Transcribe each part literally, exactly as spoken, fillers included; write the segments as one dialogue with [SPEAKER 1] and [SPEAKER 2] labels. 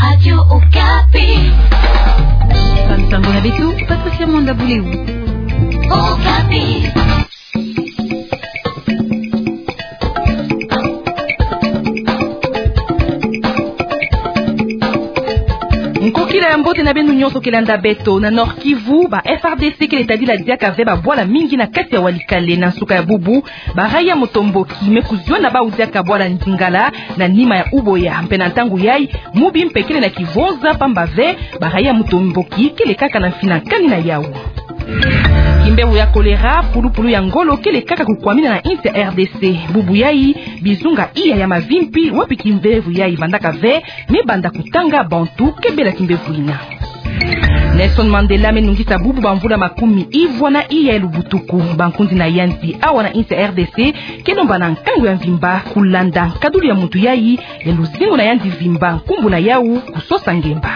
[SPEAKER 1] Radio Okapi.
[SPEAKER 2] Samsango na bitu, Patricia Mwanda Buleu.
[SPEAKER 1] Okapi.
[SPEAKER 2] Nkokila ya mbote na benu nyonso kelanda beto na Nord Kivu ba F R D C ke letadi la diaka ve ba bwala mingi na kati ya Walikale na suka ya bubu ba raya Mutomboki mekuzwa na ba udiaka bwala Nzingala na nima ya Uboya mpena ntangu yai mubi mpekele na Kivonza pamba ve ba raya Mutomboki kele kaka na finankani na yao Kimbewu ya kolera pulupulu ya ngolo kele kaka kukwamina na inti ya R D C bubu yai bizunga iya ya mavimpi wapi kimbevu yai bandaka ve me banda kutanga bantu kebela kimbevu ina Nelson Mandela menungisa bubu bamvula makumi ivwa na iya elubutuku bankundi na yanti awa na inti ya R D C kelomba na nkangu ya mvimba kulanda kaduli ya mutu yai ya luzingu na yanti vimba kumbu na yau kusosa ngemba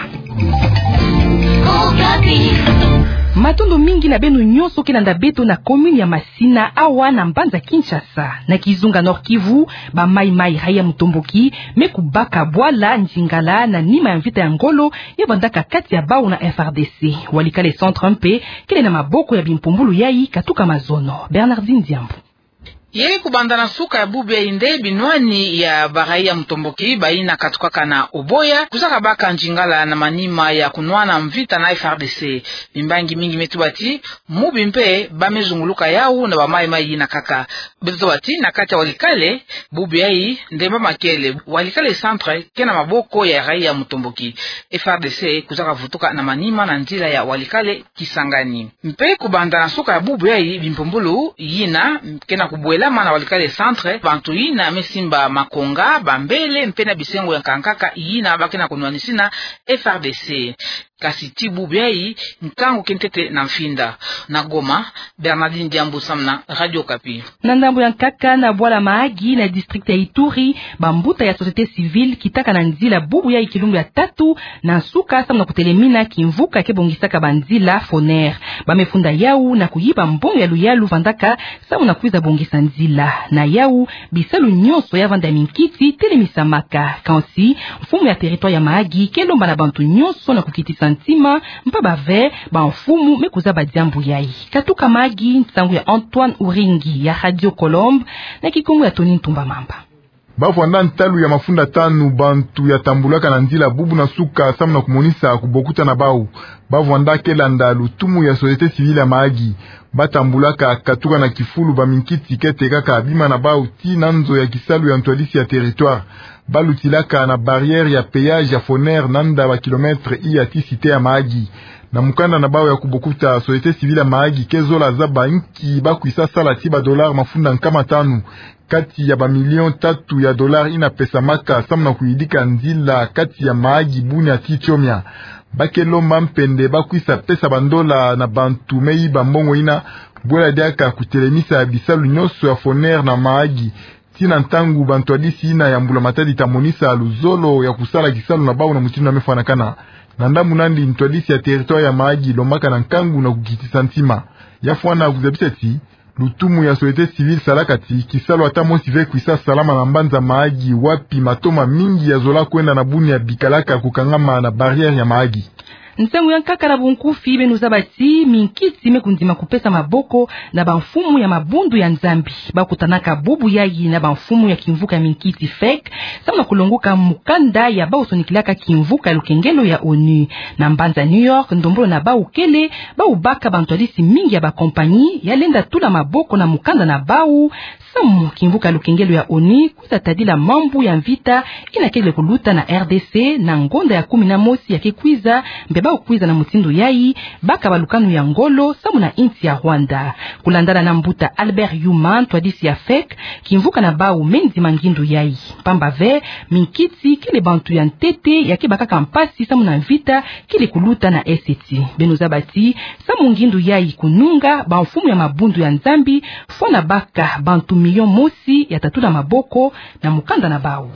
[SPEAKER 2] Matondo mingi na benu nyonso kelanda beto na commune ya Masina awa na Mbanza Kinshasa na Kizunga Nord Kivu ba mai mai haya Mutomboki mekubaka bwala Nzingala na nima ya vita ya ngolo ya bandaka kati ya bau na F R D C Walikale centre mpe kele na maboko ya bimpumbulu yai katuka mazono Bernardine Diambo
[SPEAKER 3] Yeye kubandana suka ya bubu ya inde binwani ya baraia Mutomboki baina katukaka na Uboya kusaka baka Nzingala na manima ya kunwana mvita na F R D C mimbangi mingi metubati mubi mpe bamezunguluka yao na bamai mai na kaka betubati na kati ya Walikale bubu yai ndemba makele Walikale centre kena maboko ya raia Mutomboki F R D C kusaka vutuka na manima na nzila ya Walikale Kisangani mpe kubandana suka ya bubu yai bimpumbulu yina kena kubwe lama na Walikale centre bantu ina mesimba makonga bambele mpena bisengo ya kankaka ina bakena kunwanisina F R D C kasi tibu biai ntango kentete na mfinda na Goma Bernardine Diambo samna Radio Okapi
[SPEAKER 2] na ndambo ya kaka na bwala maagi na district ya Ituri bambuta ya société civile kitaka na nzila bubu ya ikilungu ya tatu na suka samna kutelemina kimvuka kebongisaka banzila foner bamefunda yau na kuyiba mbongo ya luyalu vandaka samna kuiza bongisa nzila na yau bisalu nyonso ya vanda minkiti telemisamaka kansi mfumu ya territoire ya maagi kelomba na bantu nyonso na kukitisa santima mpa bave ba mfumu mekuza badiambu yai katuka magi ntangu ya Antoine Uringi ya Radio Colombe na kikongo ya Tony Ntumba Mamba
[SPEAKER 4] bavwanda ntalu ya mafunda tanu bantu ya tambulaka na nzila bubu na suka samna kumonisa kubokuta na bau bavwanda kelanda lutumu ya société civile ya maagi batambulaka katuka na kifulu baminkiti kete kaka bima na bau ti nanzo ya kisalu ya ntwalisi ya territoire balutilaka na barrière ya péage ya Foner nanda ba kilometre iya ti cité ya maagi na mukanda na bao ya kubokuta société civile ya maagi kezola za banki bakuisa sala ti ba dollar mafunda nkama tanu kati ya ba milion tatu ya dollar ina pesa maka samna kuidika nzila kati ya maagi buni ati chomia bakelo mampende bakuisa pesa bandola na bantu mei bambongo ina bwela diaka kutelemisa bisalu nyonso ya Foner na maagi tina ntangu bantu adisi ina ya mbula matadi tamonisa luzolo ya kusala kisalu na bao na mutinu na mefanakana na ndamu nandi ntwadisi ya territoire ya maagi lomaka na nkangu na kukitisa ntima ya fuana kuzabiseti lutumu ya société civile salakati kisalu ata mosi ve kuisa salama na Mbanza maagi wapi matoma mingi ya zola kwenda na buni ya bikalaka kukangama na barrière ya maagi
[SPEAKER 2] ntangu ya nkaka na bunkufi benu zabati minkiti mekundima kupesa maboko na banfumu ya mabundu ya nzambi bakutanaka bubu yai na banfumu ya kimvuka ya minkiti fek samna kulongoka mukanda ya baosonikilaka kimvuka lukengelo ya ONU na Mbanza New York ndombolo na bau kele bau baka bantwalisi mingi ya bakompanyi ya lenda tula maboko na mukanda na bau samu kimvuka lukengelo ya ONU kuza tadila mambu ya mvita inakele kuluta na R D C na ngonda ya kumi na mosi ya kikwiza mbeba ukwiza na mutindo yai baka balukanu ya ngolo samu na inti ya Rwanda kulandana na mbuta Albert Human twadisi ya fek kimvuka na bau menzi mangindu yai pamba ve minkiti kile bantu ya ntete ya kibaka kampasi samu na vita kile kuluta na S T benuzabati samu ngindu yai kununga banfumu ya mabundu ya nzambi fona baka bantu milion mosi ya tatula maboko na mukanda na bau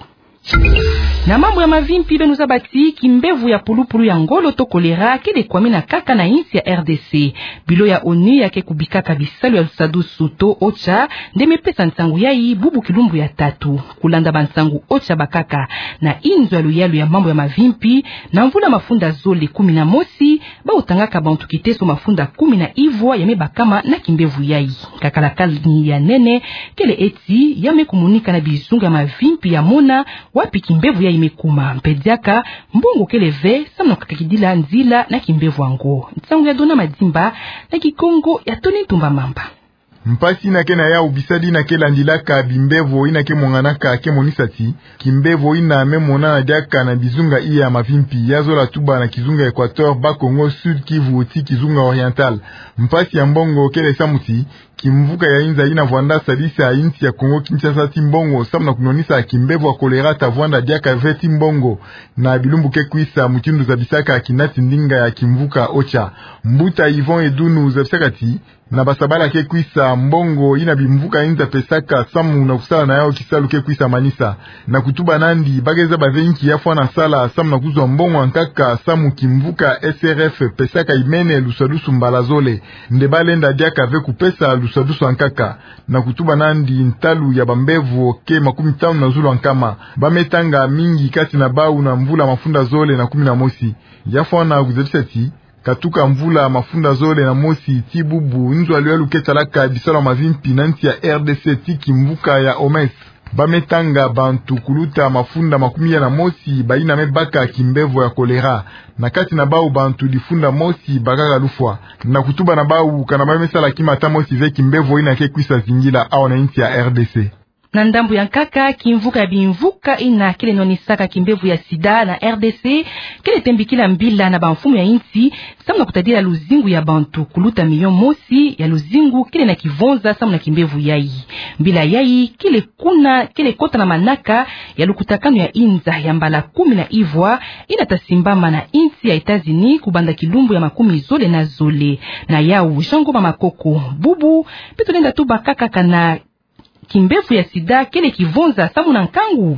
[SPEAKER 2] Na mambo ya mavimpi benuza bati kimbevu ya pulupulu ya ngolo to kolera kele kwami na kaka na insi ya R D C bilo ya oni yake kubikaka bisalu ya lusadu suto ocha ndeme pesa nsangu yai bubu kilumbu ya tatu kulanda bansangu ocha bakaka na inzo ya luyalu ya mambo ya mavimpi na mvula mafunda zole kumi na mosi ba utangaka bantu kiteso mafunda kumi na ivwa ya mebakama na kimbevu yai kakalakali ya nene kele eti yame kumunika na bizunga mavimpi ya mona wapi kimbevu ya imekuma mpediaka mbongo keleve samno kakidila nzila na kimbevu wango nsangu ya dona madimba na kikongo ya Tony Tumba Mamba
[SPEAKER 4] mpasi na kena ya ubisadi na kela ndilaka bimbevo ina ke monganaka ke monisati kimbevo ina memona na diaka na bizunga iya mavimpi yazo la tuba na kizunga Equateur ba Congo Sud Kivu oti kizunga Oriental mpasi ya mbongo kele samuti kimvuka ya inza ina vwanda sadisa inti ya Kongo Kinshasa timbongo samna kunonisa kimbevo wa kolera ta vwanda diaka veti mbongo na bilumbu ke kuisa mutindu za bisaka kinati ndinga ya kimvuka ocha mbuta Yvon Edunu za bisakati na basabala ke kuisa mbongo ina bimvuka inza pesaka samu na kusala na yao kisalu ke kuisa manisa na kutuba nandi bageza bavenki ya fwana sala samu na kuzwa mbongo ankaka samu kimvuka S R F pesaka imene lusadusu mbalazole ndebalenda diaka ve kupesa lusadusu ankaka na kutuba nandi ntalu ya bambevu ke makumi tano na zulu ankama bametanga mingi kati na bau na mvula mafunda zole na kumi na mosi ya fwana kuzebisati katuka mvula mafunda zole na mosi tibubu nzo aliwalu ketalaka bisala mavimpi nanti ya R D C tiki mvuka ya Omes bametanga bantu kuluta mafunda makumia na mosi baina mebaka kimbevo ya kolera na kati na bau bantu difunda mosi bakaka lufwa na kutuba na bau kana bamesala kima ta mosi ve kimbevo ina ke kwisa zingila au na inti ya R D C
[SPEAKER 2] na ndambu ya nkaka kimvuka ya bimvuka ina kile nonisaka kimbevu ya sida na R D C kile tembikila mbila na banfumu ya inti samna kutadila luzingu ya bantu kuluta milion mosi ya luzingu kile na kivonza samna kimbevu yai mbila yai kile kuna kile kota na manaka ya lukutakano ya inza ya mbala kumi na ivwa ina tasimbama na inti ya Etazini kubanda kilumbu ya makumi zole na zole na yau jango makoko bubu pito nenda tuba kaka kana kimbevu ya sida kele kivonza samu na nkangu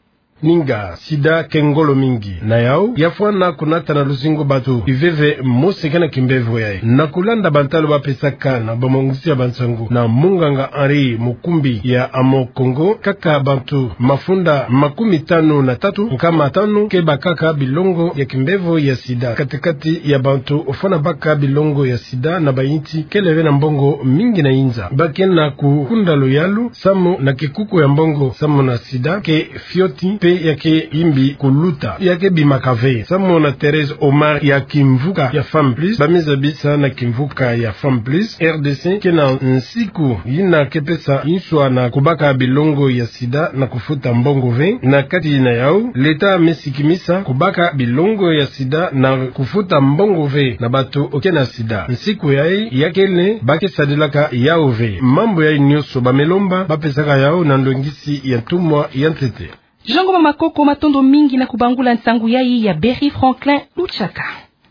[SPEAKER 5] ninga sida kengolo mingi na yao yafwana kunata na luzingo batu iveve mose kana kimbevu yae na kulanda bantalo bapesaka na bamongisi ya bansangu na munganga Henri Mukumbi ya Amo Kongo kaka bantu mafunda makumi tano na tatu nkama tano keba kaka bilongo ya kimbevu ya sida katikati ya bantu ufana baka bilongo ya sida na bayinti keleve na mbongo mingi na inza bakena kukunda loyalu samu na kikuku ya mbongo samu na sida ke fioti pe yake imbi kuluta yake bimakave samu na Therese Omar ya kimvuka ya Femme Plus bamiza bisa na kimvuka ya Femme Plus R D C kena nsiku yina kepesa inswa na kubaka bilongo ya sida na kufuta mbongo ve na kati na yao leta mesikimisa kubaka bilongo ya sida na kufuta mbongo ve na batu okena sida nsiku yae yakele bake sadilaka yao ve mambo ya nyoso bamelomba bapesaka yao na ndongisi ya tumwa ya ntete
[SPEAKER 2] Jango makoko matondo mingi na kubangula nsangu yai ya Berry Franklin Luchaka.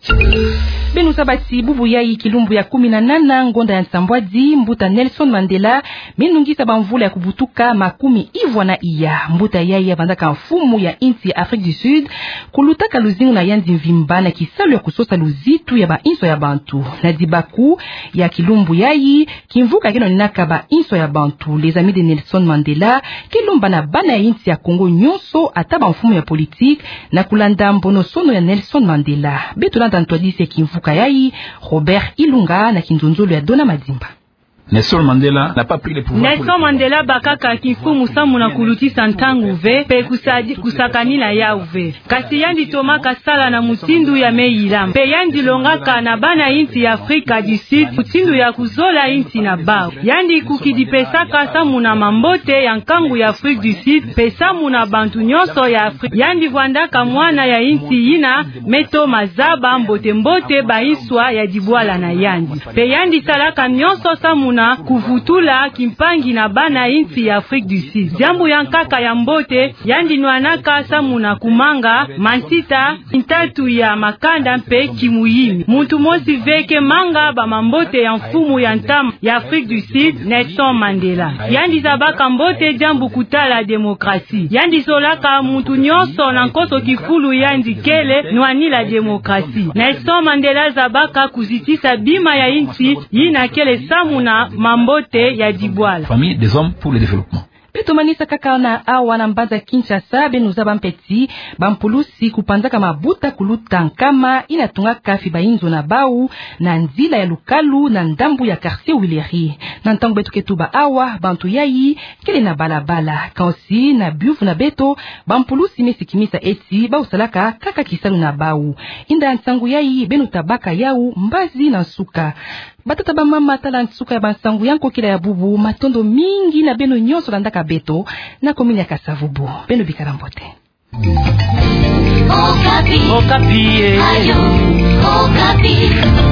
[SPEAKER 2] Benu sabati bubu yai kilumbu ya kumi na nana ngonda ya nsambwazi mbuta Nelson Mandela menungisa bamvula ya kubutuka makumi ivwa na iya mbuta yai ya bandaka mfumu ya inti ya Afrique du Sud kulutaka luzingu na yanzi mvimba na kisalu ya kusosa luzitu ya ba inso ya bantu na dibaku ya kilumbu yai kimvuka kino ninaka ba inso ya bantu les amis de Nelson Mandela kilumba na bana ya inti ya Congo nyonso ataba mfumu ya politique na kulanda mbono sono ya Nelson Mandela betu na tantwadisi ya kimvuka Kayai Robert Ilunga na kinzonzolo ya Dona Madimba.
[SPEAKER 6] Nelson Mandela n'a pas pris les pouvoirs.
[SPEAKER 7] Nelson Mandela bakaka kifumu samu na kulutisa ntangu ve pe kusadi kusakani la yauve. Kasi yandi toma kasala na mutindu ya meilam. Pe yandi longaka na bana inti ya Afrika du Sud mutindu ya kuzola inti na bao. Yandi kukidipesaka samu na mambote ya nkangu ya Afrika du Sud pe samu na bantu nyonso ya Afrika. Yandi vwandaka mwana ya inti ina meto mazaba mbote mbote baiswa ya dibwala na yandi. Pe yandi salaka nyonso samu na samuna kuvutula kimpangi na bana inti ya Afrique du Sud. Jambu ya nkaka ya mbote yandi nwanaka samuna kumanga mansita intatu ya makanda mpe kimuyimi. Muntu mosi veke manga ba mambote ya mfumu ya ntam ya Afrique du Sud Nelson Mandela. Yandi zabaka mbote jambu kutala demokrasi. Yandi solaka muntu nyonso na nkoso kifulu yandi kele nwani la demokrasi. Nelson Mandela zabaka kuzitisa bima ya inchi yina kele samuna mambote ya dibwala.
[SPEAKER 6] Famille des hommes pour le développement.
[SPEAKER 2] Peto manisa kaka na awa na mbanza Kinshasa benuza bampeti bampulusi kupanzaka mabuta kuluta nkama inatunga kafi bainzo na bau na nzila ya lukalu na ndambu ya quartier Wileri. Na ntango betu ketuba awa bantu yayi kele na balabala kansi na biufu na beto bampulusi mesikimisa eti bausalaka kaka kisalu na bau. Inda ntango yayi benu tabaka yau mbazi na suka. Batata ba mama tala nsuka ya bansangu yanko kila ya bubu matondo mingi na beno nyonso landaka beto na komini ya Kasavubu beno bikarambote.
[SPEAKER 1] Okapi.
[SPEAKER 8] Okapi.
[SPEAKER 1] Ayo, Okapi.